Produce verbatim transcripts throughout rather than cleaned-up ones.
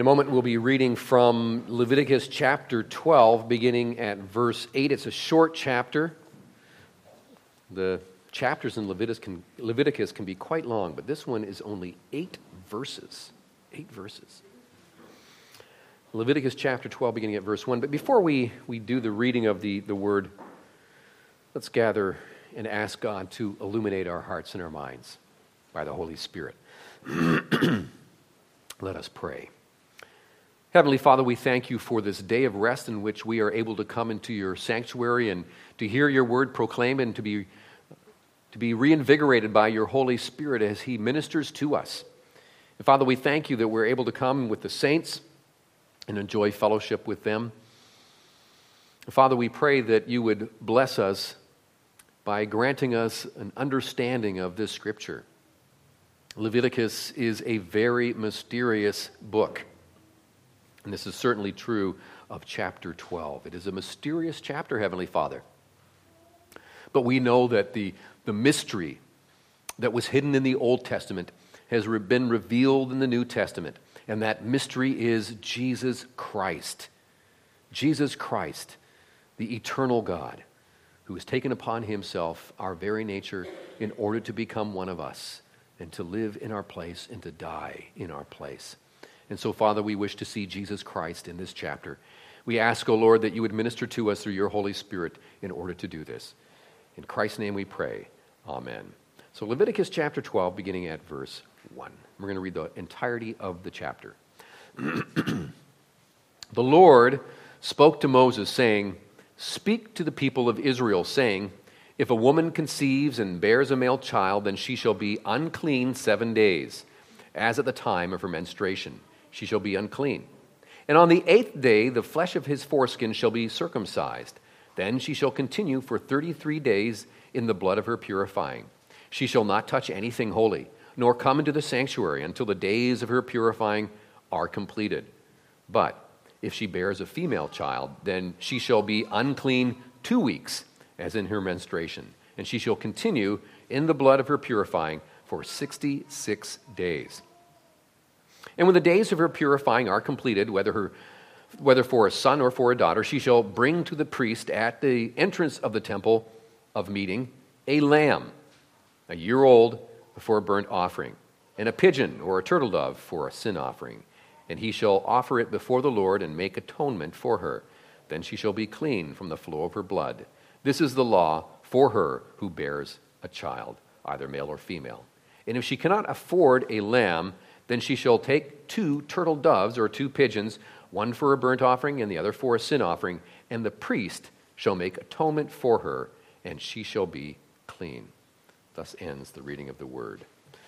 In a moment, we'll be reading from Leviticus chapter twelve, beginning at verse eight. It's a short chapter. The chapters in Leviticus can, Leviticus can be quite long, but this one is only eight verses. Eight verses. Leviticus chapter twelve, beginning at verse one. But before we, we do the reading of the, the word, let's gather and ask God to illuminate our hearts and our minds by the Holy Spirit. Let us pray. Heavenly Father, we thank you for this day of rest in which we are able to come into your sanctuary and to hear your word proclaimed and to be, to be reinvigorated by your Holy Spirit as he ministers to us. And Father, we thank you that we're able to come with the saints and enjoy fellowship with them. And Father, we pray that you would bless us by granting us an understanding of this scripture. Leviticus is a very mysterious book. And this is certainly true of chapter twelve. It is a mysterious chapter, Heavenly Father. But we know that the, the mystery that was hidden in the Old Testament has re- been revealed in the New Testament. And that mystery is Jesus Christ. Jesus Christ, the eternal God, who has taken upon himself our very nature in order to become one of us and to live in our place and to die in our place. And so, Father, we wish to see Jesus Christ in this chapter. We ask, O Lord, that you would minister to us through your Holy Spirit in order to do this. In Christ's name we pray. Amen. So Leviticus chapter twelve, beginning at verse one. We're going to read the entirety of the chapter. The Lord spoke to Moses, saying, "Speak to the people of Israel, saying, if a woman conceives and bears a male child, then she shall be unclean seven days, as at the time of her menstruation. She shall be unclean. And on the eighth day the flesh of his foreskin shall be circumcised. Then she shall continue for thirty-three days in the blood of her purifying. She shall not touch anything holy, nor come into the sanctuary until the days of her purifying are completed. But if she bears a female child, then she shall be unclean two weeks, as in her menstruation. And she shall continue in the blood of her purifying for sixty-six days. And when the days of her purifying are completed, whether her, whether for a son or for a daughter, she shall bring to the priest at the entrance of the temple of meeting a lamb, a year old, for a burnt offering, and a pigeon or a turtle dove for a sin offering. And he shall offer it before the Lord and make atonement for her. Then she shall be clean from the flow of her blood. This is the law for her who bears a child, either male or female. And if she cannot afford a lamb, then she shall take two turtle doves or two pigeons, one for a burnt offering and the other for a sin offering, and the priest shall make atonement for her, and she shall be clean." Thus ends the reading of the word.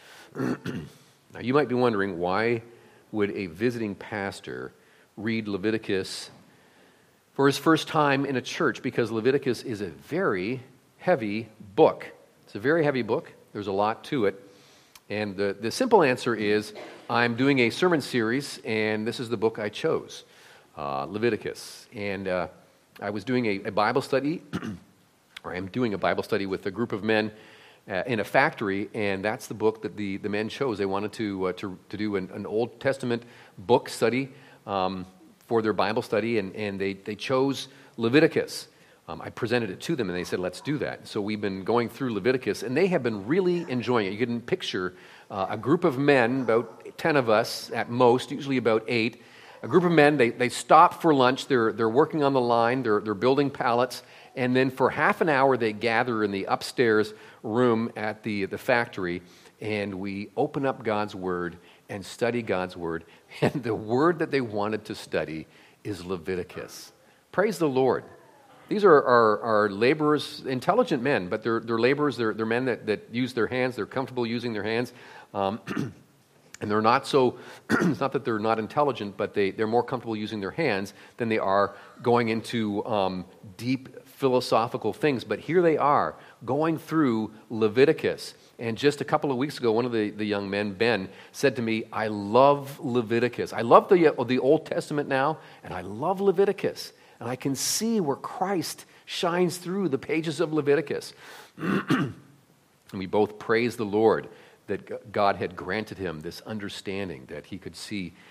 Now you might be wondering, why would a visiting pastor read Leviticus for his first time in a church? Because Leviticus is a very heavy book. It's a very heavy book. There's a lot to it. And the, the simple answer is, I'm doing a sermon series, and this is the book I chose, uh, Leviticus. And uh, I was doing a, a Bible study, or I'm doing a Bible study with a group of men uh, in a factory, and that's the book that the, the men chose. They wanted to uh, to, to do an, an Old Testament book study um, for their Bible study, and, and they, they chose Leviticus. Um, I presented it to them, and they said, let's do that. So we've been going through Leviticus, and they have been really enjoying it. You can picture uh, a group of men, about ten of us at most, usually about eight. A group of men, they, they stop for lunch. They're, they're working on the line. They're, they're building pallets. And then for half an hour, they gather in the upstairs room at the, the factory, and we open up God's Word and study God's Word. And the word that they wanted to study is Leviticus. Praise the Lord. These are, are, are laborers, intelligent men, but they're, they're laborers, they're, they're men that, that use their hands, they're comfortable using their hands, um, and they're not so, it's not that they're not intelligent, but they, they're more comfortable using their hands than they are going into um, deep philosophical things. But here they are, going through Leviticus. And just a couple of weeks ago, one of the, the young men, Ben, said to me, I love Leviticus. I love the, uh, the Old Testament now, and I love Leviticus. And I can see where Christ shines through the pages of Leviticus. And we both praise the Lord that God had granted him this understanding, that he could see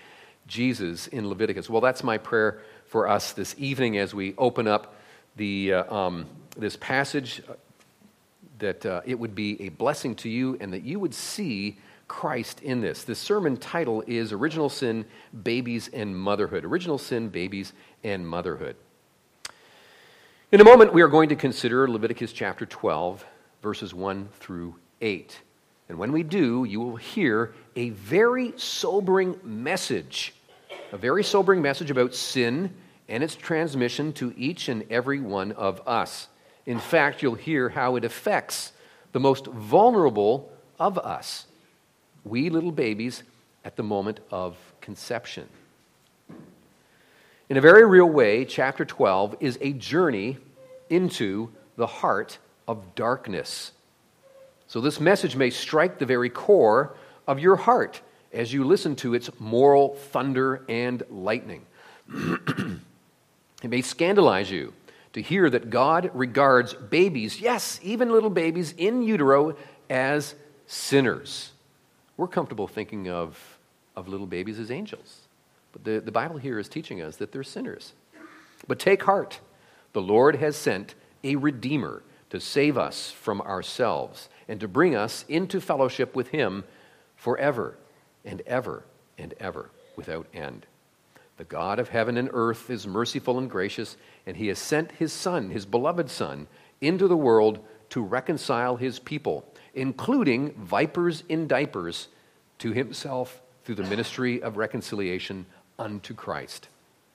Jesus in Leviticus. Well, that's my prayer for us this evening as we open up the uh, um, this passage, that uh, it would be a blessing to you and that you would see Christ in this. The sermon title is Original Sin, Babies and Motherhood. Original Sin, Babies and Motherhood. In a moment, we are going to consider Leviticus chapter twelve, verses one through eight. And when we do, you will hear a very sobering message, a very sobering message about sin and its transmission to each and every one of us. In fact, you'll hear how it affects the most vulnerable of us, we little babies at the moment of conception. In a very real way, chapter twelve is a journey into the heart of darkness. So this message may strike the very core of your heart as you listen to its moral thunder and lightning. It may scandalize you to hear that God regards babies, yes, even little babies in utero, as sinners. We're comfortable thinking of, of little babies as angels. But the, the Bible here is teaching us that they're sinners. But take heart. The Lord has sent a Redeemer to save us from ourselves and to bring us into fellowship with Him forever and ever and ever without end. The God of heaven and earth is merciful and gracious, and He has sent His Son, His beloved Son, into the world to reconcile His people, including vipers in diapers, to Himself through the ministry of reconciliation unto Christ.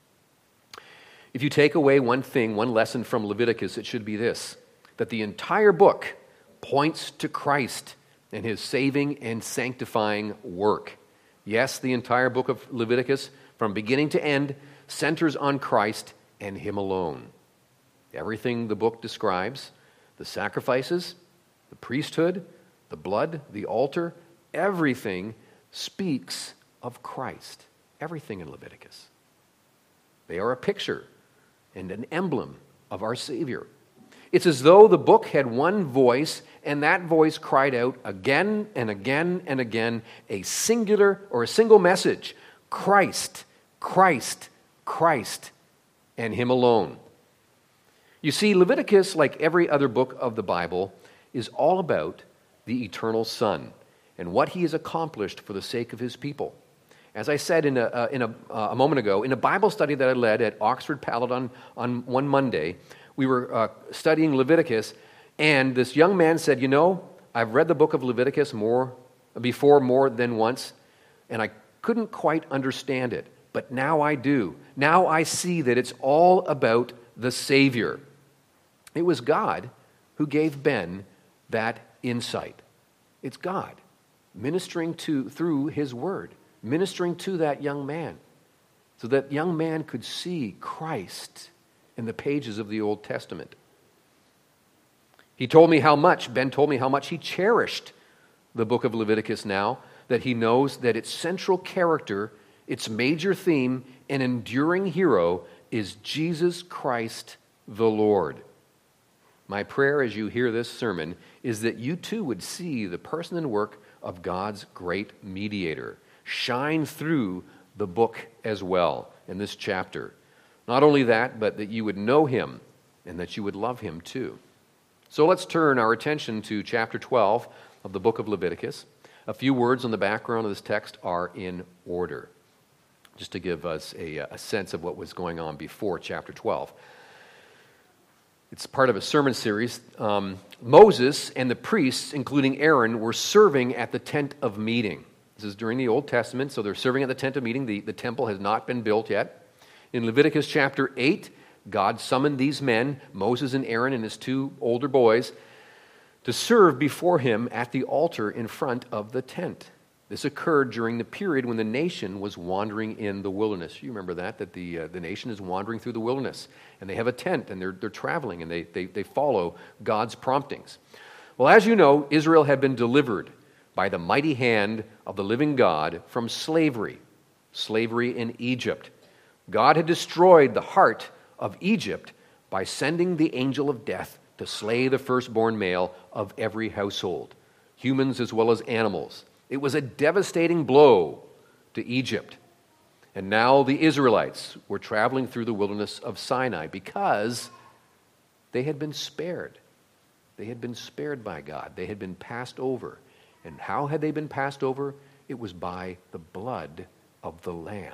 If you take away one thing, one lesson from Leviticus, it should be this, that the entire book points to Christ and His saving and sanctifying work. Yes, the entire book of Leviticus, from beginning to end, centers on Christ and Him alone. Everything the book describes, the sacrifices, the priesthood, the blood, the altar, everything speaks of Christ. Everything in Leviticus. They are a picture and an emblem of our Savior. It's as though the book had one voice, and that voice cried out again and again and again a singular or a single message: Christ, Christ, Christ, and Him alone. You see, Leviticus, like every other book of the Bible, is all about the eternal Son and what He has accomplished for the sake of His people. As I said in a, uh, in a, uh, a moment ago, in a Bible study that I led at Oxford Paladin on one Monday, we were uh, studying Leviticus, and this young man said, you know, I've read the book of Leviticus more before more than once, and I couldn't quite understand it, but now I do. Now I see that it's all about the Savior. It was God who gave Ben that insight. It's God ministering to through His Word, ministering to that young man, so that young man could see Christ in the pages of the Old Testament. He told me how much, Ben told me how much he cherished the book of Leviticus now, that he knows that its central character, its major theme, and enduring hero is Jesus Christ the Lord. My prayer as you hear this sermon is that you too would see the person and work of God's great mediator shine through the book as well in this chapter. Not only that, but that you would know Him and that you would love Him too. So let's turn our attention to chapter twelve of the book of Leviticus. A few words on the background of this text are in order, just to give us a, a sense of what was going on before chapter twelve. It's part of a sermon series. Um, Moses and the priests, including Aaron, were serving at the tent of meeting. This is during the Old Testament, so they're serving at the tent of meeting. The, the temple has not been built yet. In Leviticus chapter eight, God summoned these men, Moses and Aaron and his two older boys, to serve before Him at the altar in front of the tent. This occurred during the period when the nation was wandering in the wilderness. You remember that, that the, uh, the nation is wandering through the wilderness, and they have a tent, and they're, they're traveling, and they, they, they follow God's promptings. Well, as you know, Israel had been delivered by the mighty hand of the living God from slavery, slavery in Egypt. God had destroyed the heart of Egypt by sending the angel of death to slay the firstborn male of every household, humans as well as animals. It was a devastating blow to Egypt. And now the Israelites were traveling through the wilderness of Sinai because they had been spared. They had been spared by God. They had been passed over. And how had they been passed over? It was by the blood of the Lamb,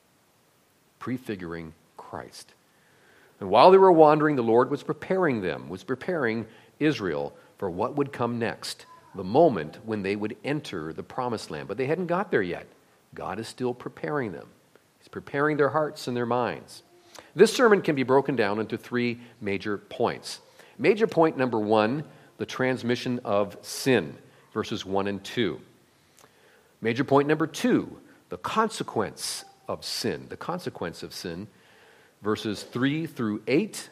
prefiguring Christ. And while they were wandering, the Lord was preparing them, was preparing Israel for what would come next, the moment when they would enter the promised land. But they hadn't got there yet. God is still preparing them. He's preparing their hearts and their minds. This sermon can be broken down into three major points. Major point number one, the transmission of sin, verses one and two. Major point number two, the consequence of sin, the consequence of sin, verses three through eight.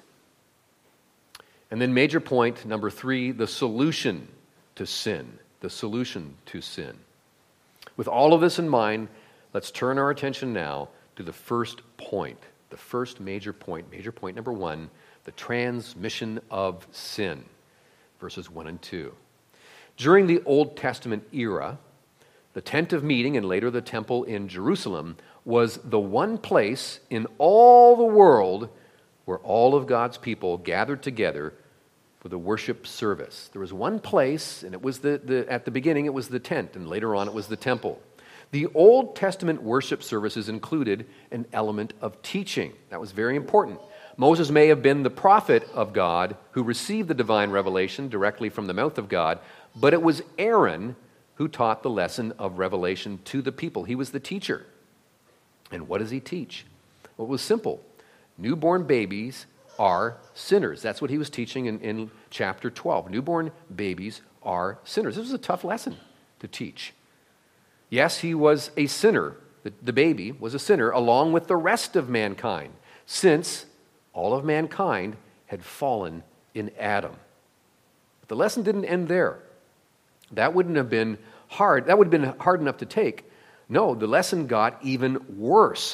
And then major point number three, the solution to sin, the solution to sin. With all of this in mind, let's turn our attention now to the first point, the first major point, major point number one, the transmission of sin, verses one and two. During the Old Testament era, the tent of meeting and later the temple in Jerusalem was the one place in all the world where all of God's people gathered together for the worship service. There was one place, and it was the, the at the beginning it was the tent, and later on it was the temple. The Old Testament worship services included an element of teaching. That was very important. Moses may have been the prophet of God who received the divine revelation directly from the mouth of God, but it was Aaron who taught the lesson of revelation to the people. He was the teacher. And what does he teach? Well, it was simple. Newborn babies are sinners. That's what he was teaching in, in chapter twelve. Newborn babies are sinners. This was a tough lesson to teach. Yes, he was a sinner. The, the baby was a sinner along with the rest of mankind, since all of mankind had fallen in Adam. But the lesson didn't end there. That wouldn't have been hard. That would have been hard enough to take. No, the lesson got even worse.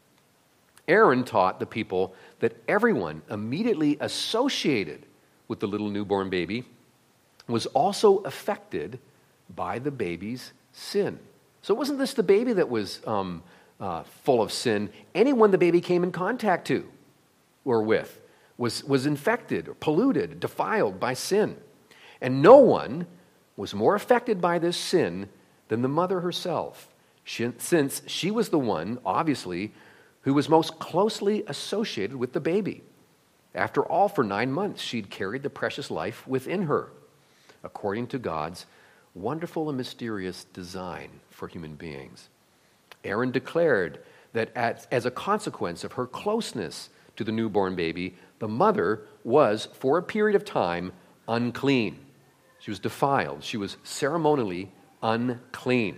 Aaron taught the people that everyone immediately associated with the little newborn baby was also affected by the baby's sin. So it wasn't just the baby that was um, uh, full of sin. Anyone the baby came in contact to or with was, was infected or polluted, defiled by sin. And no one was more affected by this sin than the mother herself, she, since she was the one, obviously, who was most closely associated with the baby. After all, for nine months, she'd carried the precious life within her, according to God's wonderful and mysterious design for human beings. Aaron declared that as, as a consequence of her closeness to the newborn baby, the mother was, for a period of time, unclean. She was defiled. She was ceremonially unclean.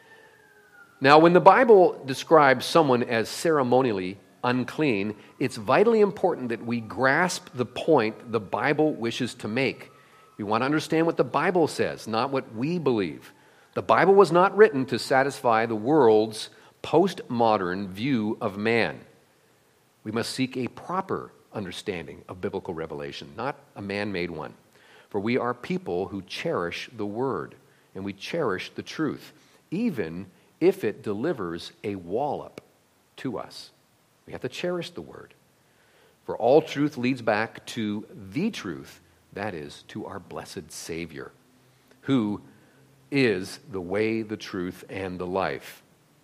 Now, when the Bible describes someone as ceremonially unclean, it's vitally important that we grasp the point the Bible wishes to make. We want to understand what the Bible says, not what we believe. The Bible was not written to satisfy the world's postmodern view of man. We must seek a proper understanding of biblical revelation, not a man-made one. For we are people who cherish the Word, and we cherish the truth, even if it delivers a wallop to us. We have to cherish the Word. For all truth leads back to the truth, that is, to our blessed Savior, who is the way, the truth, and the life.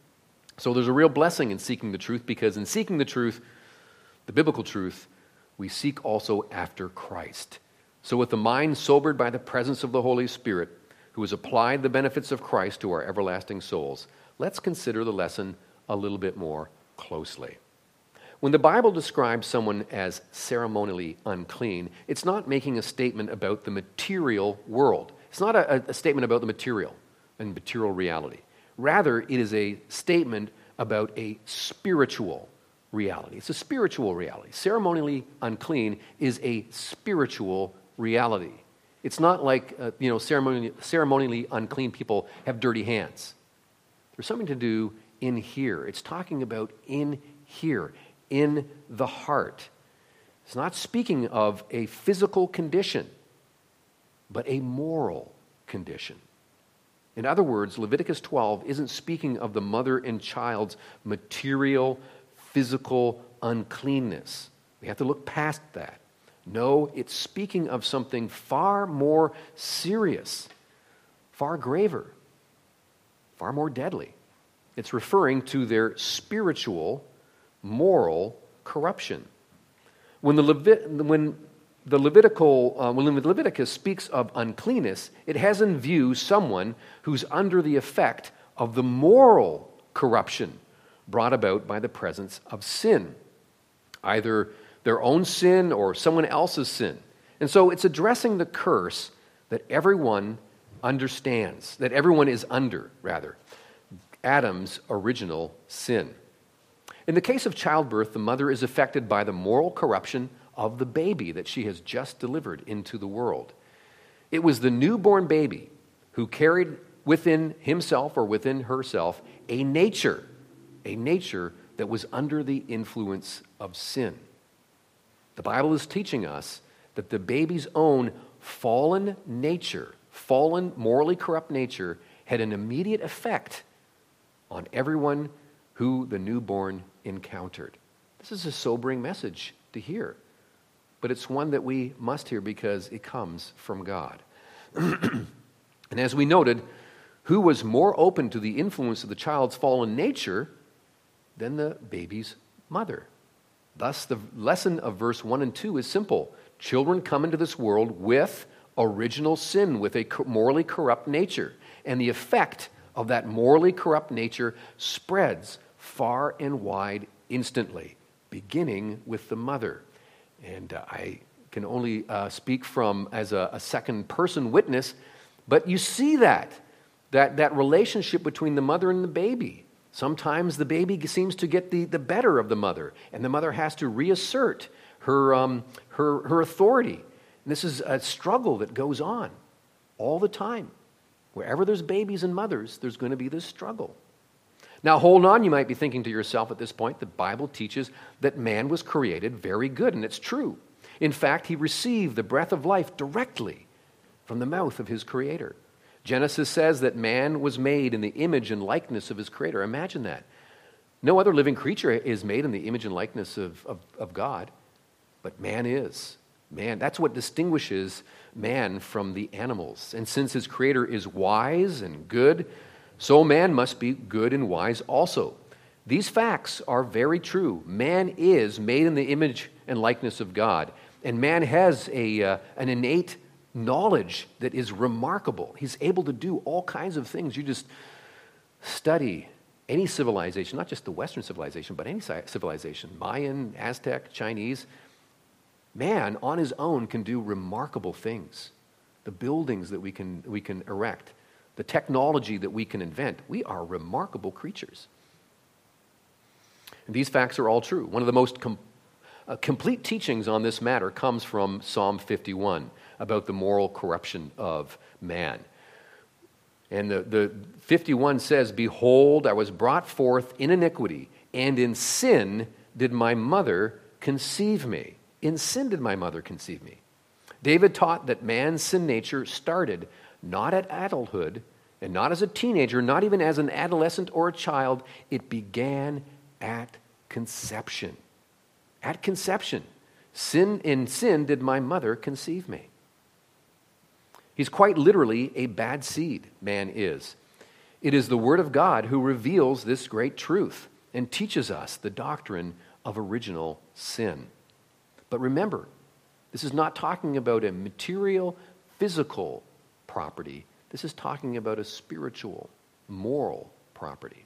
So there's a real blessing in seeking the truth, because in seeking the truth, the biblical truth, we seek also after Christ. So with the mind sobered by the presence of the Holy Spirit, who has applied the benefits of Christ to our everlasting souls, let's consider the lesson a little bit more closely. When the Bible describes someone as ceremonially unclean, it's not making a statement about the material world. It's not a, a statement about the material and material reality. Rather, it is a statement about a spiritual reality. It's a spiritual reality. Ceremonially unclean is a spiritual reality. It's not like, uh, you know, ceremonially, ceremonially unclean people have dirty hands. There's something to do in here. It's talking about in here, in the heart. It's not speaking of a physical condition, but a moral condition. In other words, Leviticus twelve isn't speaking of the mother and child's material, physical uncleanness. We have to look past that. No, it's speaking of something far more serious, far graver, far more deadly. It's referring to their spiritual, moral corruption. When the, Levit- when the Levitical, uh, when Leviticus speaks of uncleanness, it has in view someone who's under the effect of the moral corruption brought about by the presence of sin, either their own sin or someone else's sin. And so it's addressing the curse that everyone understands, that everyone is under, rather, Adam's original sin. In the case of childbirth, the mother is affected by the moral corruption of the baby that she has just delivered into the world. It was the newborn baby who carried within himself or within herself a nature, a nature that was under the influence of sin. The Bible is teaching us that the baby's own fallen nature, fallen, morally corrupt nature, had an immediate effect on everyone who the newborn encountered. This is a sobering message to hear, but it's one that we must hear because it comes from God. And as we noted, who was more open to the influence of the child's fallen nature than the baby's mother? Thus, the lesson of verse one and two is simple. Children come into this world with original sin, with a morally corrupt nature. And the effect of that morally corrupt nature spreads far and wide instantly, beginning with the mother. And uh, I can only uh, speak from as a, a second-person witness, but you see that, that, that relationship between the mother and the baby. Sometimes the baby seems to get the, the better of the mother, and the mother has to reassert her, um, her, her authority. And this is a struggle that goes on all the time. Wherever there's babies and mothers, there's going to be this struggle. Now, hold on, you might be thinking to yourself at this point, the Bible teaches that man was created very good, and it's true. In fact, he received the breath of life directly from the mouth of his Creator. Genesis says that man was made in the image and likeness of his Creator. Imagine that. No other living creature is made in the image and likeness of, of, of God, but man is. Man, that's what distinguishes man from the animals. And since his Creator is wise and good, so man must be good and wise also. These facts are very true. Man is made in the image and likeness of God, and man has a uh, an innate knowledge that is remarkable. He's able to do all kinds of things. You just study any civilization, not just the Western civilization, but any civilization, Mayan, Aztec, Chinese. Man on his own can do remarkable things. The buildings that we can we can erect, the technology that we can invent, we are remarkable creatures. And these facts are all true. One of the most com- uh, complete teachings on this matter comes from Psalm fifty-one about the moral corruption of man. And the, the fifty-one says, "Behold, I was brought forth in iniquity, and in sin did my mother conceive me." In sin did my mother conceive me. David taught that man's sin nature started not at adulthood, and not as a teenager, not even as an adolescent or a child. It began at conception. At conception. Sin in sin did my mother conceive me. He's quite literally a bad seed, man is. It is the Word of God who reveals this great truth and teaches us the doctrine of original sin. But remember, this is not talking about a material, physical property. This is talking about a spiritual, moral property.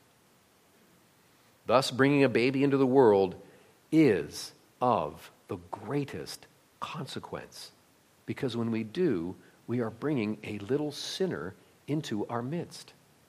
Thus, bringing a baby into the world is of the greatest consequence. Because when we do, we are bringing a little sinner into our midst.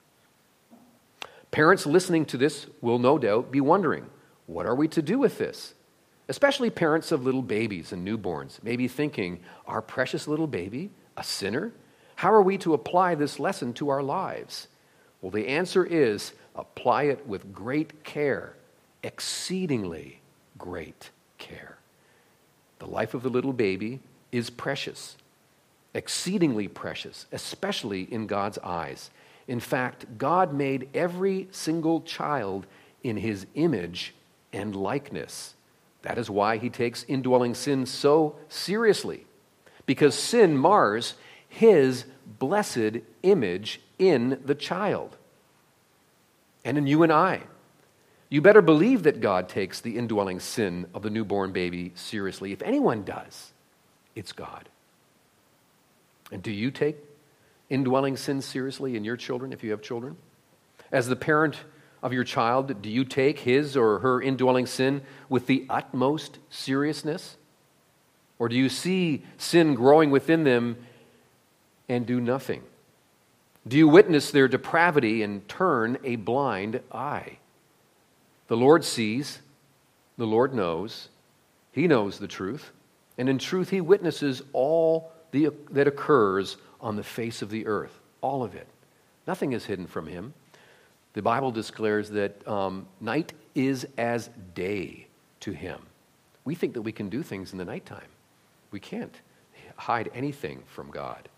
Parents listening to this will no doubt be wondering, what are we to do with this? Especially parents of little babies and newborns may be thinking, our precious little baby, a sinner? How are we to apply this lesson to our lives? Well, the answer is apply it with great care, exceedingly great care. The life of the little baby is precious, exceedingly precious, especially in God's eyes. In fact, God made every single child in his image and likeness. That is why he takes indwelling sin so seriously, because sin mars his blessed image in the child and in you and I. You better believe that God takes the indwelling sin of the newborn baby seriously. If anyone does, it's God. And do you take indwelling sin seriously in your children, if you have children? As the parent of your child, do you take his or her indwelling sin with the utmost seriousness? Or do you see sin growing within them and do nothing? Do you witness their depravity and turn a blind eye? The Lord sees, the Lord knows, he knows the truth, and in truth he witnesses all the, that occurs on the face of the earth, all of it. Nothing is hidden from him. The Bible declares that um, night is as day to him. We think that we can do things in the nighttime. We can't hide anything from God.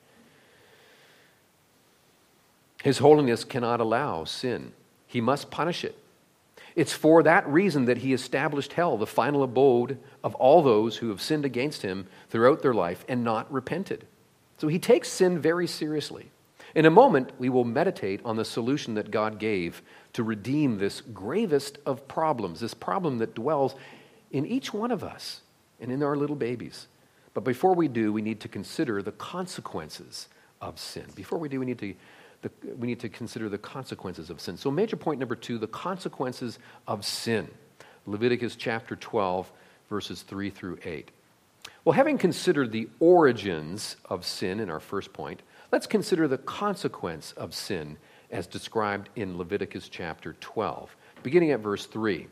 His holiness cannot allow sin. He must punish it. It's for that reason that he established hell, the final abode of all those who have sinned against him throughout their life and not repented. So he takes sin very seriously. In a moment, we will meditate on the solution that God gave to redeem this gravest of problems, this problem that dwells in each one of us and in our little babies. But before we do, we need to consider the consequences of sin. Before we do, we need to The, we need to consider the consequences of sin. So major point number two, the consequences of sin. Leviticus chapter twelve, verses three through eight. Well, having considered the origins of sin in our first point, let's consider the consequence of sin as described in Leviticus chapter twelve, beginning at verse three.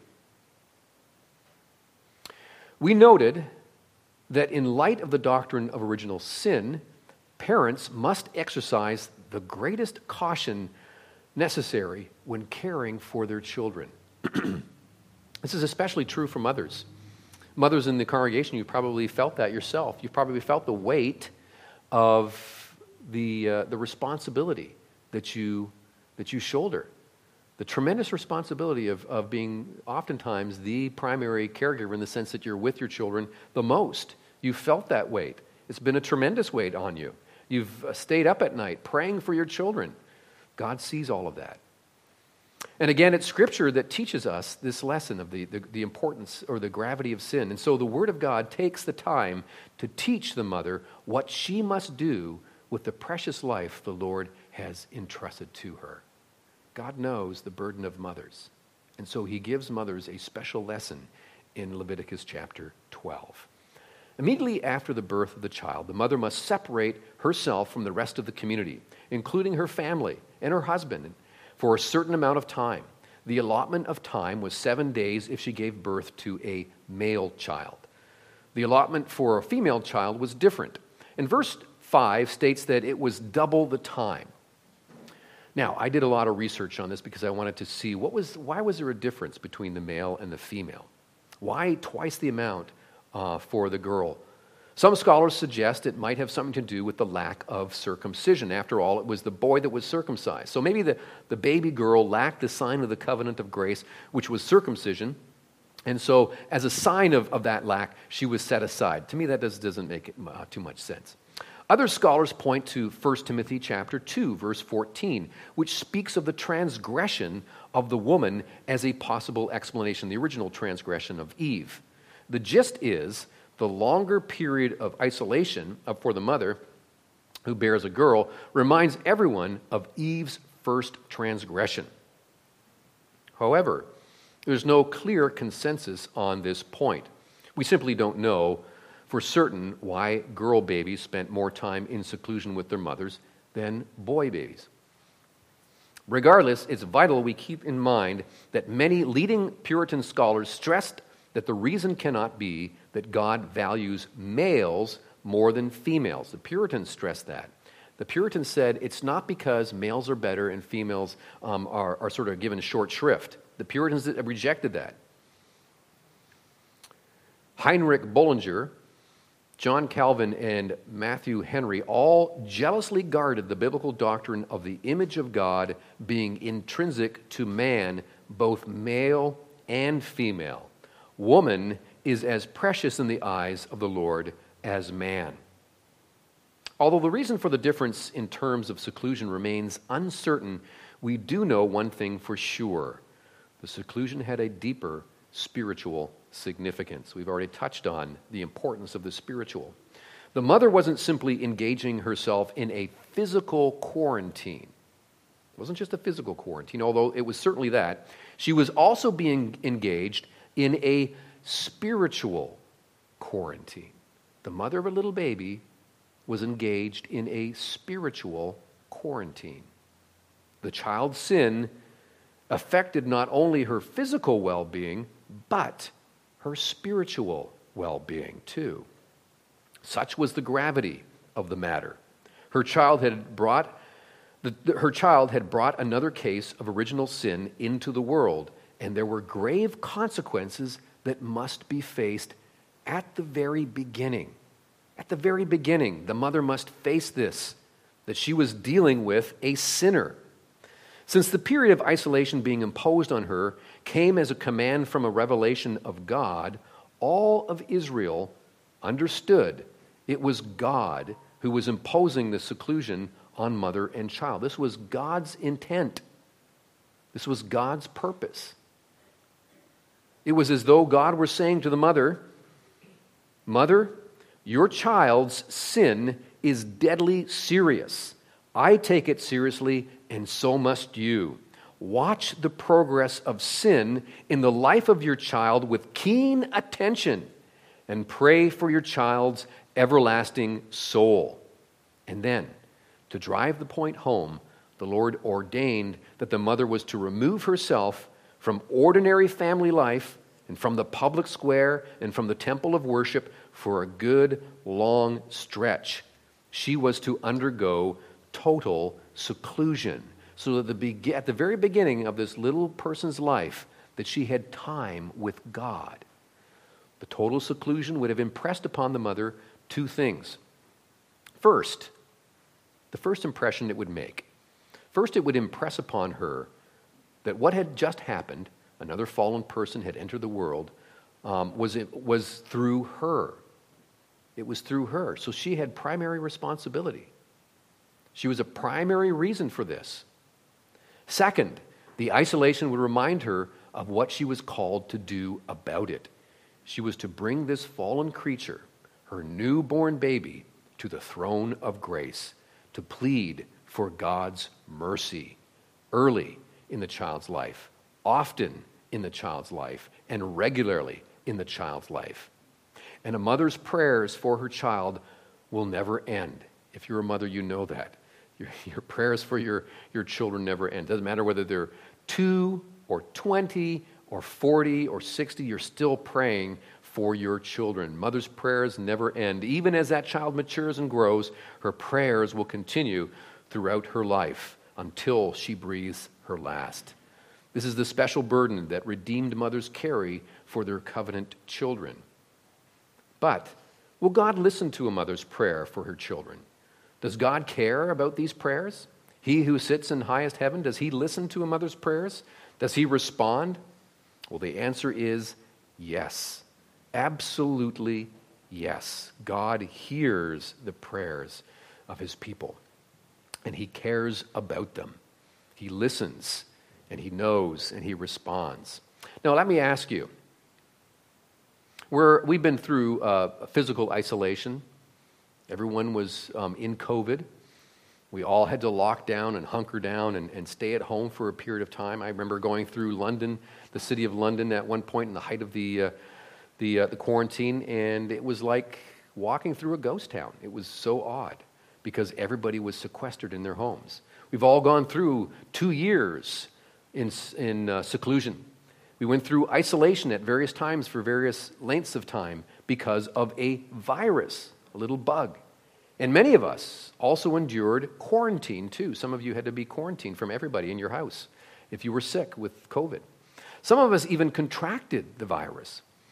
We noted that in light of the doctrine of original sin, parents must exercise the greatest caution necessary when caring for their children. This is especially true for mothers. Mothers in the congregation, you've probably felt that yourself. You've probably felt the weight of the uh, the responsibility that you that you shoulder. The tremendous responsibility of, of being oftentimes the primary caregiver in the sense that you're with your children the most. You've felt that weight. It's been a tremendous weight on you. You've stayed up at night praying for your children. God sees all of that. And again, it's Scripture that teaches us this lesson of the, the, the importance or the gravity of sin. And so the Word of God takes the time to teach the mother what she must do with the precious life the Lord has entrusted to her. God knows the burden of mothers. And so he gives mothers a special lesson in Leviticus chapter twelve. Immediately after the birth of the child, the mother must separate herself from the rest of the community, including her family and her husband, for a certain amount of time. The allotment of time was seven days if she gave birth to a male child. The allotment for a female child was different. And verse five states that it was double the time. Now, I did a lot of research on this because I wanted to see what was why was there a difference between the male and the female? Why twice the amount Uh, for the girl? Some scholars suggest it might have something to do with the lack of circumcision. After all, it was the boy that was circumcised. So maybe the, the baby girl lacked the sign of the covenant of grace, which was circumcision. And so as a sign of, of that lack, she was set aside. To me, that does, doesn't make it, uh, too much sense. Other scholars point to First Timothy chapter two, verse fourteen, which speaks of the transgression of the woman as a possible explanation, the original transgression of Eve. The gist is the longer period of isolation for the mother who bears a girl reminds everyone of Eve's first transgression. However, there's no clear consensus on this point. We simply don't know for certain why girl babies spent more time in seclusion with their mothers than boy babies. Regardless, it's vital we keep in mind that many leading Puritan scholars stressed that the reason cannot be that God values males more than females. The Puritans stressed that. The Puritans said it's not because males are better and females um, are, are sort of given short shrift. The Puritans rejected that. Heinrich Bullinger John Calvin and Matthew Henry all jealously guarded the biblical doctrine of the image of God being intrinsic to man, both male and female. Woman is as precious in the eyes of the Lord as man. Although the reason for the difference in terms of seclusion remains uncertain, we do know one thing for sure. The seclusion had a deeper spiritual significance. We've already touched on the importance of the spiritual. The mother wasn't simply engaging herself in a physical quarantine. It wasn't just a physical quarantine, although it was certainly that. She was also being engaged in a spiritual quarantine. The mother of a little baby was engaged in a spiritual quarantine. The child's sin affected not only her physical well-being, but her spiritual well-being too. Such was the gravity of the matter. Her child had brought the, her child had brought another case of original sin into the world, and there were grave consequences that must be faced at the very beginning. At the very beginning, the mother must face this, that she was dealing with a sinner. Since the period of isolation being imposed on her came as a command from a revelation of God, all of Israel understood it was God who was imposing the seclusion on mother and child. This was God's intent. This was God's purpose. It was as though God were saying to the mother, "Mother, your child's sin is deadly serious. I take it seriously, and so must you. Watch the progress of sin in the life of your child with keen attention, and pray for your child's everlasting soul." And then, to drive the point home, the Lord ordained that the mother was to remove herself from ordinary family life and from the public square and from the temple of worship for a good long stretch. She was to undergo total seclusion, so that the, at the very beginning of this little person's life, that she had time with God. The total seclusion would have impressed upon the mother two things. First, the first impression it would make. First, it would impress upon her that what had just happened, another fallen person had entered the world, um, was, it, was through her. It was through her. So she had primary responsibility. She was a primary reason for this. Second, the isolation would remind her of what she was called to do about it. She was to bring this fallen creature, her newborn baby, to the throne of grace, to plead for God's mercy early in the child's life, often in the child's life, and regularly in the child's life. And a mother's prayers for her child will never end. If you're a mother, you know that. Your, your prayers for your, your children never end. It doesn't matter whether they're two or twenty or forty or sixty, you're still praying for your children. Mother's prayers never end. Even as that child matures and grows, her prayers will continue throughout her life until she breathes her last. This is the special burden that redeemed mothers carry for their covenant children. But will God listen to a mother's prayer for her children? Does God care about these prayers? He who sits in highest heaven, does he listen to a mother's prayers? Does he respond? Well, the answer is yes. Absolutely yes. God hears the prayers of his people, and he cares about them. He listens, and he knows, and he responds. Now, let me ask you, We're, we've been through uh, physical isolation. Everyone was um, in COVID. We all had to lock down and hunker down and, and stay at home for a period of time. I remember going through London, the city of London, at one point in the height of the uh, the, uh, the quarantine, and it was like walking through a ghost town. It was so odd because everybody was sequestered in their homes. We've all gone through two years in, in uh, seclusion. We went through isolation at various times for various lengths of time because of a virus, a little bug. And many of us also endured quarantine too. Some of you had to be quarantined from everybody in your house if you were sick with COVID. Some of us even contracted the virus.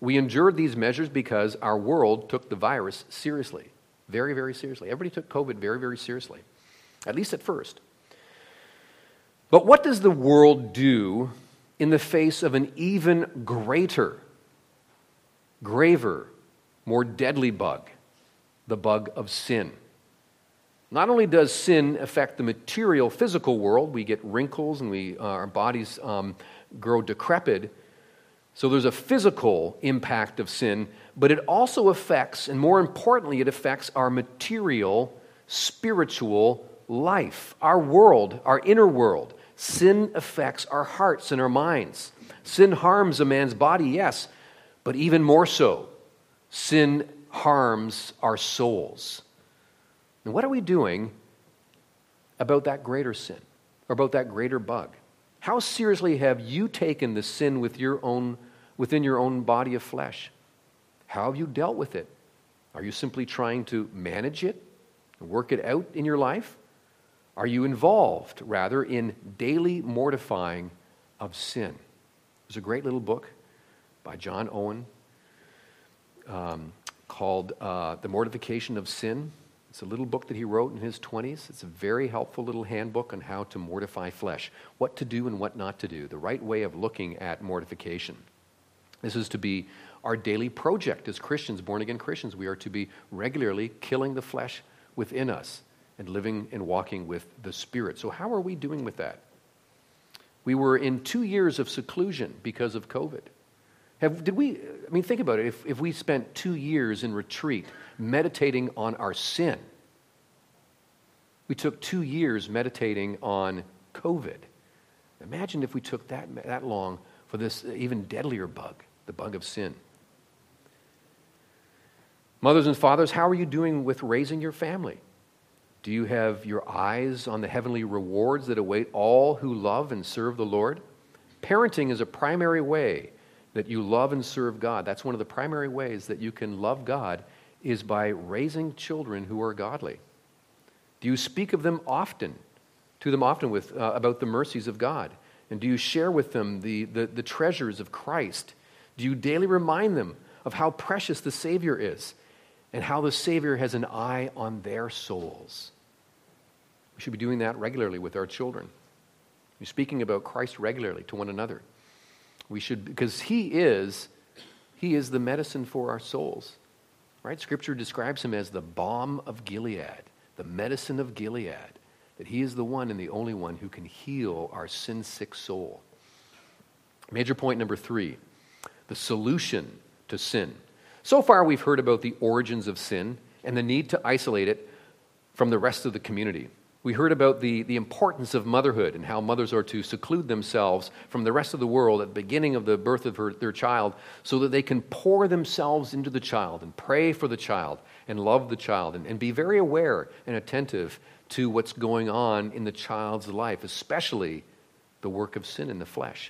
We endured these measures because our world took the virus seriously, very, very seriously. Everybody took COVID very, very seriously, at least at first. But what does the world do in the face of an even greater, graver, more deadly bug, the bug of sin? Not only does sin affect the material, physical world, we get wrinkles and we, uh, our bodies um, grow decrepit, so there's a physical impact of sin, but it also affects, and more importantly, it affects our material, spiritual life, our world, our inner world. Sin affects our hearts and our minds. Sin harms a man's body, yes, but even more so, sin harms our souls. And what are we doing about that greater sin, or about that greater bug? How seriously have you taken the sin with your own, within your own body of flesh? How have you dealt with it? Are you simply trying to manage it, work it out in your life? Are you involved, rather, in daily mortifying of sin? There's a great little book by John Owen um, called uh, The Mortification of Sin. It's a little book that he wrote in his twenties. It's a very helpful little handbook on how to mortify flesh, what to do and what not to do, the right way of looking at mortification. This is to be our daily project as Christians, born-again Christians. We are to be regularly killing the flesh within us and living and walking with the Spirit. So how are we doing with that? We were in two years of seclusion because of COVID. Have, did we, I mean, think about it. If, if we spent two years in retreat meditating on our sin, we took two years meditating on COVID. Imagine if we took that, that long for this even deadlier bug, the bug of sin. Mothers and fathers, how are you doing with raising your family? Do you have your eyes on the heavenly rewards that await all who love and serve the Lord? Parenting is a primary way that you love and serve God. That's one of the primary ways that you can love God, is by raising children who are godly. Do you speak of them often, to them often with uh, about the mercies of God? And do you share with them the, the, the treasures of Christ? Do you daily remind them of how precious the Savior is and how the Savior has an eye on their souls? We should be doing that regularly with our children. We're speaking about Christ regularly to one another. We should, because he is, he is the medicine for our souls, right? Scripture describes him as the balm of Gilead, the medicine of Gilead, that he is the one and the only one who can heal our sin-sick soul. Major point number three, the solution to sin. So far we've heard about the origins of sin and the need to isolate it from the rest of the community. We heard about the, the importance of motherhood and how mothers are to seclude themselves from the rest of the world at the beginning of the birth of her, their child so that they can pour themselves into the child and pray for the child and love the child and, and be very aware and attentive to what's going on in the child's life, especially the work of sin in the flesh.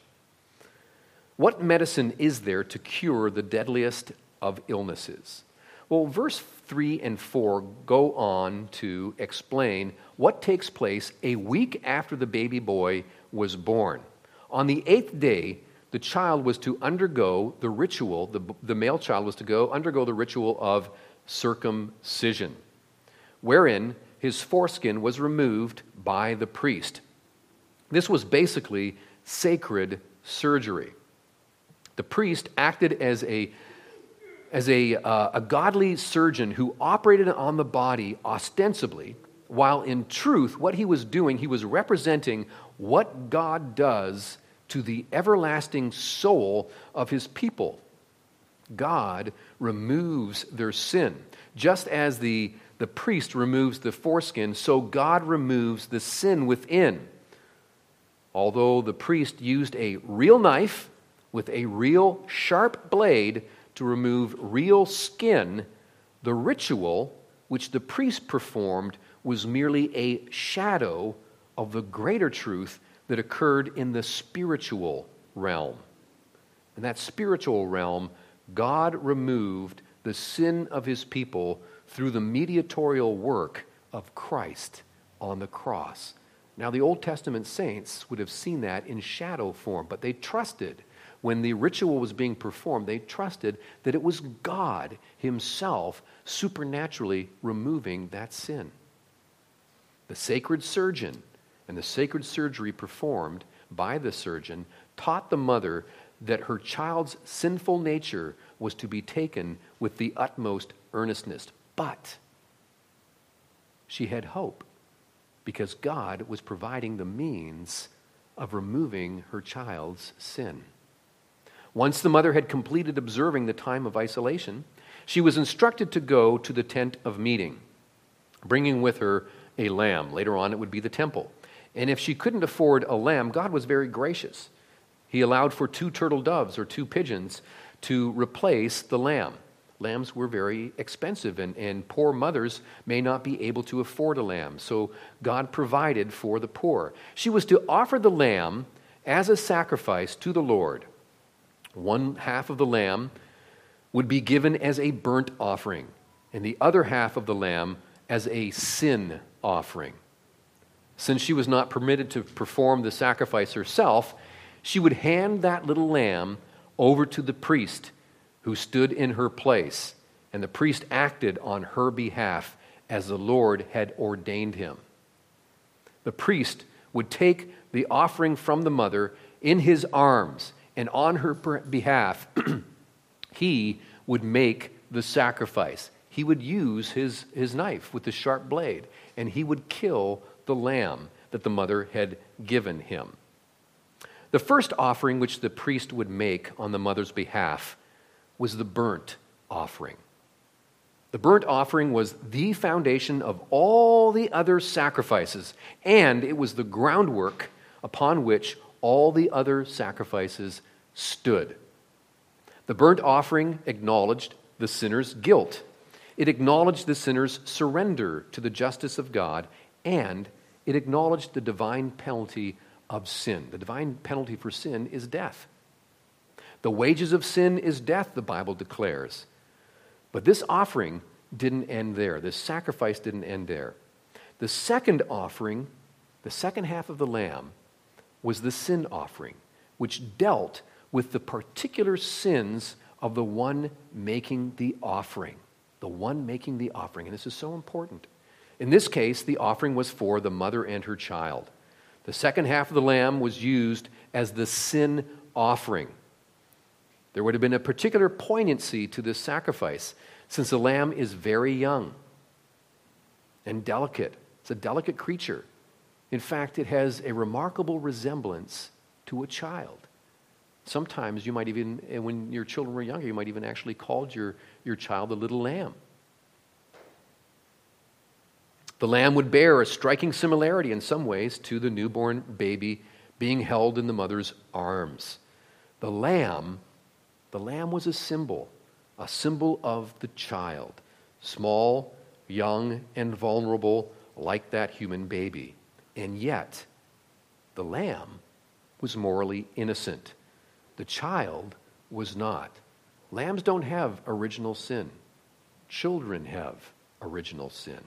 What medicine is there to cure the deadliest of illnesses? Well, verse three and four go on to explain what takes place a week after the baby boy was born. On the eighth day, the child was to undergo the ritual, the, the male child was to go undergo the ritual of circumcision, wherein his foreskin was removed by the priest. This was basically sacred surgery. The priest acted as a as a, uh, a godly surgeon who operated on the body ostensibly, while in truth, what he was doing, he was representing what God does to the everlasting soul of his people. God removes their sin. Just as the, the priest removes the foreskin, so God removes the sin within. Although the priest used a real knife with a real sharp blade to remove real skin, the ritual which the priest performed was merely a shadow of the greater truth that occurred in the spiritual realm. In that spiritual realm, God removed the sin of his people through the mediatorial work of Christ on the cross. Now, the Old Testament saints would have seen that in shadow form, but they trusted when the ritual was being performed, they trusted that it was God himself supernaturally removing that sin. The sacred surgeon and the sacred surgery performed by the surgeon taught the mother that her child's sinful nature was to be taken with the utmost earnestness. But she had hope because God was providing the means of removing her child's sin. Once the mother had completed observing the time of isolation, she was instructed to go to the tent of meeting, bringing with her a lamb. Later on, it would be the temple. And if she couldn't afford a lamb, God was very gracious. He allowed for two turtle doves or two pigeons to replace the lamb. Lambs were very expensive, and, and poor mothers may not be able to afford a lamb. So God provided for the poor. She was to offer the lamb as a sacrifice to the Lord. One half of the lamb would be given as a burnt offering, and the other half of the lamb as a sin offering. Since she was not permitted to perform the sacrifice herself, she would hand that little lamb over to the priest who stood in her place, and the priest acted on her behalf as the Lord had ordained him. The priest would take the offering from the mother in his arms, and on her behalf, he would make the sacrifice. He would use his, his knife with the sharp blade, and he would kill the lamb that the mother had given him. The first offering which the priest would make on the mother's behalf was the burnt offering. The burnt offering was the foundation of all the other sacrifices, and it was the groundwork upon which all the other sacrifices stood. The burnt offering acknowledged the sinner's guilt. It acknowledged the sinner's surrender to the justice of God, and it acknowledged the divine penalty of sin. The divine penalty for sin is death. The wages of sin is death, the Bible declares. But this offering didn't end there. This sacrifice didn't end there. The second offering, the second half of the lamb, was the sin offering, which dealt with the particular sins of the one making the offering. The one making the offering. And this is so important. In this case, the offering was for the mother and her child. The second half of the lamb was used as the sin offering. There would have been a particular poignancy to this sacrifice, since the lamb is very young and delicate. It's a delicate creature. In fact, it has a remarkable resemblance to a child. Sometimes you might even, when your children were younger, you might even actually call your, your child a little lamb. The lamb would bear a striking similarity in some ways to the newborn baby being held in the mother's arms. The lamb, the lamb was a symbol, a symbol of the child, small, young, and vulnerable like that human baby. And yet, the lamb was morally innocent. The child was not. Lambs don't have original sin. Children have original sin.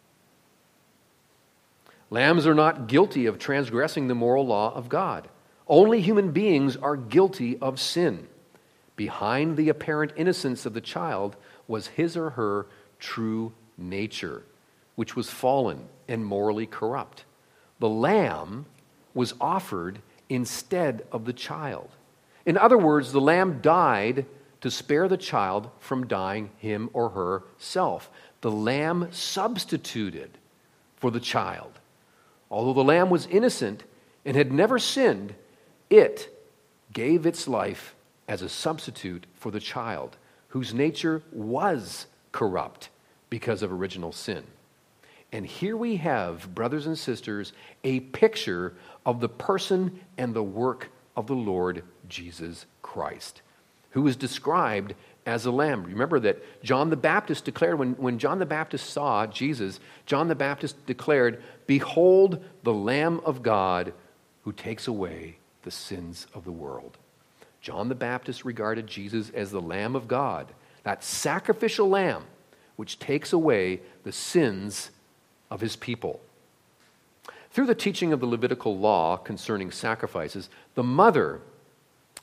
Lambs are not guilty of transgressing the moral law of God. Only human beings are guilty of sin. Behind the apparent innocence of the child was his or her true nature, which was fallen and morally corrupt. The lamb was offered instead of the child. In other words, the lamb died to spare the child from dying him or herself. The lamb substituted for the child. Although the lamb was innocent and had never sinned, it gave its life as a substitute for the child, whose nature was corrupt because of original sin. And here we have, brothers and sisters, a picture of the person and the work of the Lord Jesus Christ, who is described as a lamb. Remember that John the Baptist declared, when, when John the Baptist saw Jesus, John the Baptist declared, "Behold the Lamb of God who takes away the sins of the world." John the Baptist regarded Jesus as the Lamb of God, that sacrificial lamb which takes away the sins of his people. Through the teaching of the Levitical law concerning sacrifices, the mother,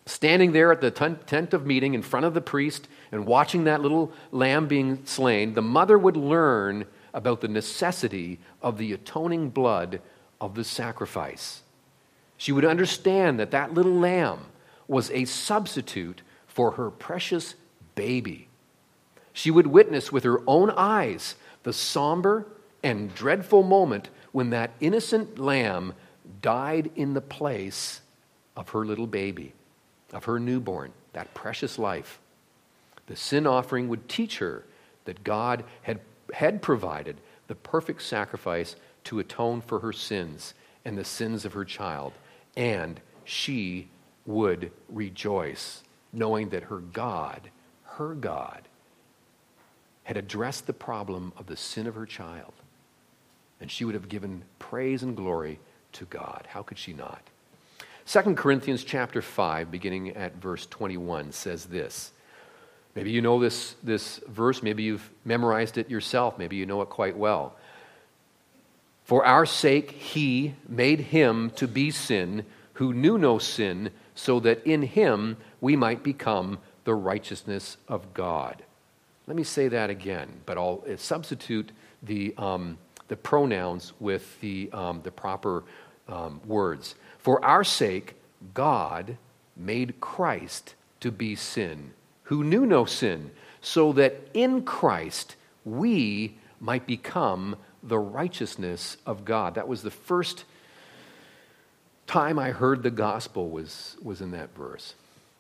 standing there at the tent of meeting in front of the priest and watching that little lamb being slain, the mother would learn about the necessity of the atoning blood of the sacrifice. She would understand that that little lamb was a substitute for her precious baby. She would witness with her own eyes the somber and dreadful moment when that innocent lamb died in the place of her little baby, of her newborn, that precious life. The sin offering would teach her that God had, had provided the perfect sacrifice to atone for her sins and the sins of her child, and she would rejoice, knowing that her God, her God, had addressed the problem of the sin of her child, and she would have given praise and glory to God. How could she not? Second Corinthians chapter five, beginning at verse twenty-one, says this. Maybe you know this, this verse. Maybe you've memorized it yourself. Maybe you know it quite well. For our sake he made him to be sin who knew no sin, so that in him we might become the righteousness of God. Let me say that again, but I'll substitute the, um, the pronouns with the, um, the proper um, words. For our sake, God made Christ to be sin, who knew no sin, so that in Christ we might become the righteousness of God. That was the first time I heard the gospel was, was in that verse.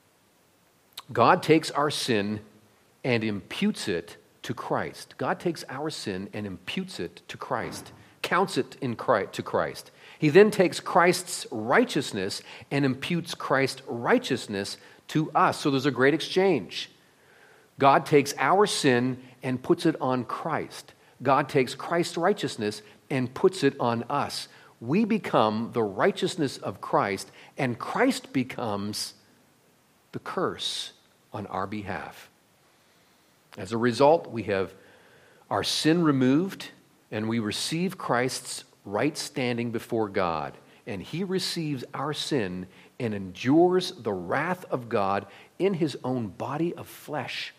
God takes our sin and imputes it to Christ. God takes our sin and imputes it to Christ, counts it in Christ, to Christ. He then takes Christ's righteousness and imputes Christ's righteousness to us. So there's a great exchange. God takes our sin and puts it on Christ. God takes Christ's righteousness and puts it on us. We become the righteousness of Christ, and Christ becomes the curse on our behalf. As a result, we have our sin removed, and we receive Christ's right standing before God, and he receives our sin and endures the wrath of God in his own body of flesh.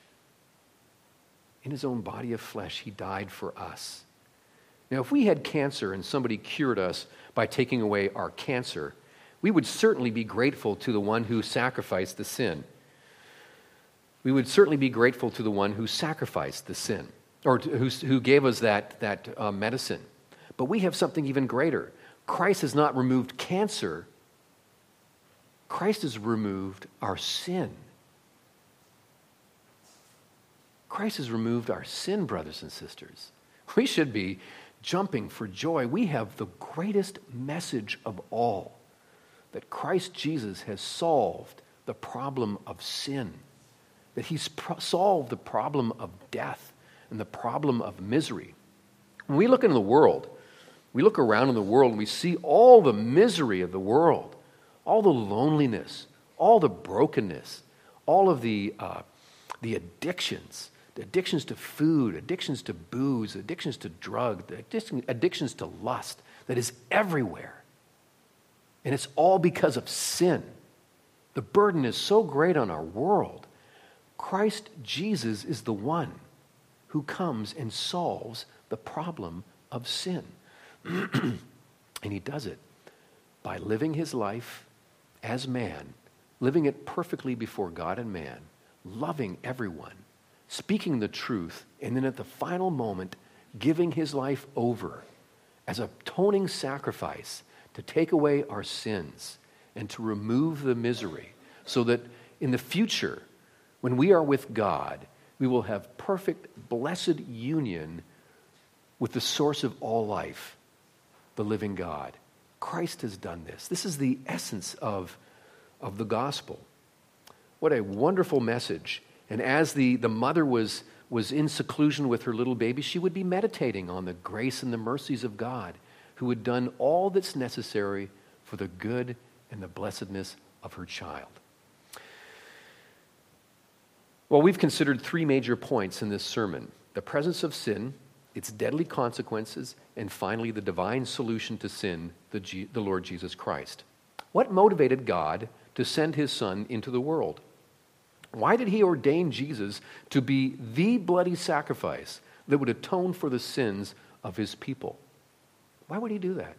In his own body of flesh, he died for us. Now, if we had cancer and somebody cured us by taking away our cancer, we would certainly be grateful to the one who sacrificed the sin. We would certainly be grateful to the one who sacrificed the sin, or who, who gave us that, that uh, medicine. But we have something even greater. Christ has not removed cancer. Christ has removed our sin. Christ has removed our sin, brothers and sisters. We should be jumping for joy. We have the greatest message of all, that Christ Jesus has solved the problem of sin, that he's pro- solved the problem of death and the problem of misery. When we look into the world, we look around in the world and we see all the misery of the world, all the loneliness, all the brokenness, all of the, uh, the addictions, addictions to food, addictions to booze, addictions to drugs, addictions to lust that is everywhere. And it's all because of sin. The burden is so great on our world. Christ Jesus is the one who comes and solves the problem of sin. And he does it by living his life as man, living it perfectly before God and man, loving everyone, speaking the truth, and then at the final moment, giving his life over as a atoning sacrifice to take away our sins and to remove the misery, so that in the future, when we are with God, we will have perfect, blessed union with the source of all life, the living God. Christ has done this. This is the essence of, of the gospel. What a wonderful message. And as the, the mother was, was in seclusion with her little baby, she would be meditating on the grace and the mercies of God, who had done all that's necessary for the good and the blessedness of her child. Well, we've considered three major points in this sermon: the presence of sin, its deadly consequences, and finally the divine solution to sin, the, G- the Lord Jesus Christ. What motivated God to send his Son into the world? Why did he ordain Jesus to be the bloody sacrifice that would atone for the sins of his people? Why would he do that?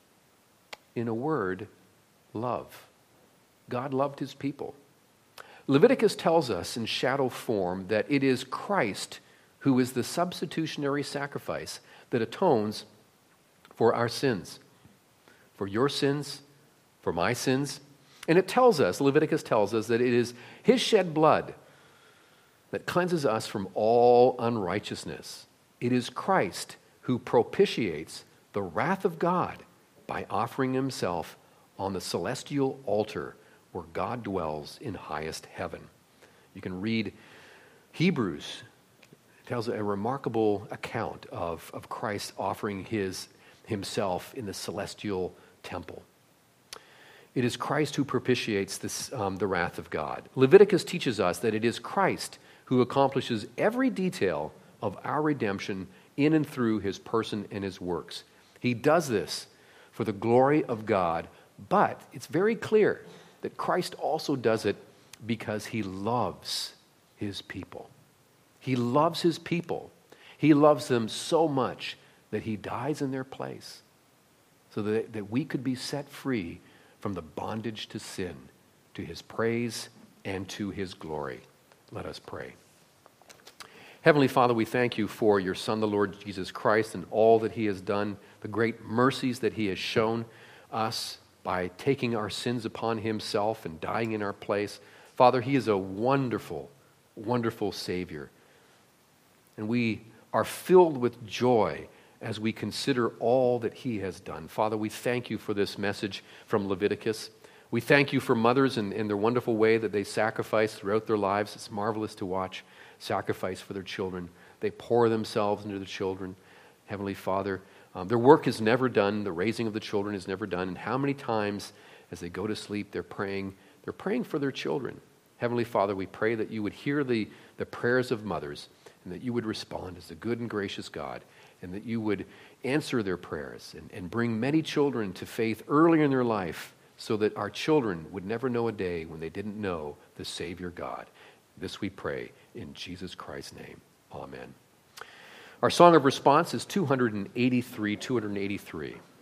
In a word, love. God loved his people. Leviticus tells us in shadow form that it is Christ who is the substitutionary sacrifice that atones for our sins, for your sins, for my sins. And it tells us, Leviticus tells us, that it is his shed blood that cleanses us from all unrighteousness. It is Christ who propitiates the wrath of God by offering himself on the celestial altar where God dwells in highest heaven. You can read Hebrews. It tells a remarkable account of, of Christ offering his himself in the celestial temple. It is Christ who propitiates this, um, the wrath of God. Leviticus teaches us that it is Christ who accomplishes every detail of our redemption in and through his person and his works. He does this for the glory of God, but it's very clear that Christ also does it because he loves his people. He loves his people. He loves them so much that he dies in their place so that, that we could be set free from the bondage to sin, to his praise and to his glory. Let us pray. Heavenly Father, we thank you for your Son, the Lord Jesus Christ, and all that he has done, the great mercies that he has shown us by taking our sins upon himself and dying in our place. Father, he is a wonderful, wonderful Savior. And we are filled with joy as we consider all that he has done. Father, we thank you for this message from Leviticus. We thank you for mothers and, and their wonderful way that they sacrifice throughout their lives. It's marvelous to watch sacrifice for their children. They pour themselves into the children. Heavenly Father, um, their work is never done. The raising of the children is never done. And how many times as they go to sleep, they're praying, they're praying for their children. Heavenly Father, we pray that you would hear the, the prayers of mothers and that you would respond as a good and gracious God, and that you would answer their prayers and, and bring many children to faith early in their life so that our children would never know a day when they didn't know the Savior God. This we pray in Jesus Christ's name. Amen. Our song of response is two eighty-three, two eighty-three.